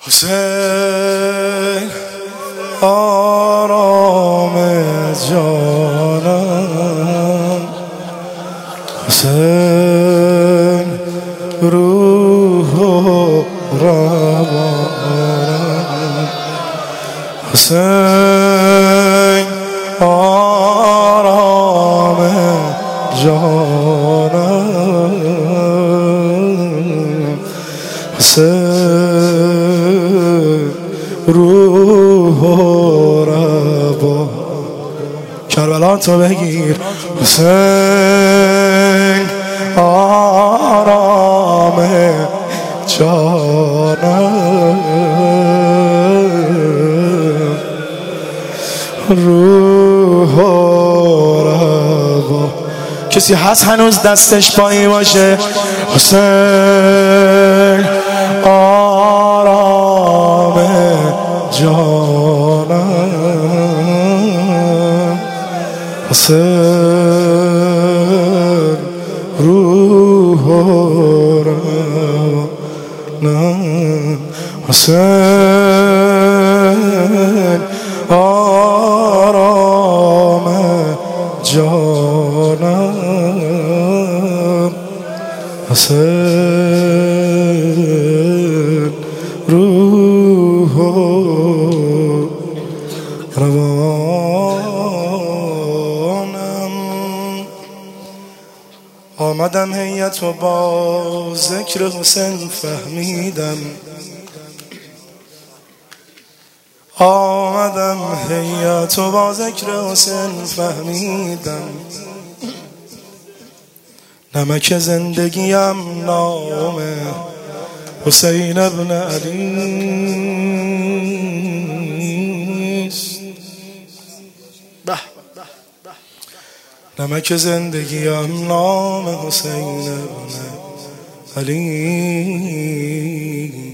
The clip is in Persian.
حسین آرام جانم، حسین روح و روانم، حسین آرام جانم، حسین روح و روانم. کربلا تو بگیر. حسین آرام جانم، روح و روان. کسی هست هنوز دستش پایی باشه؟ حسین آرام جانم، حسین روح و روانم، حسین آرام جانم، حسین روح و روانم. آمدم هیئت و با ذکر حسین فهمیدم، آمدم هیئت و با ذکر حسین فهمیدم، نمک زندگیم نام حسین ابن علیست. نمک زندگیم نام حسین ابن علی.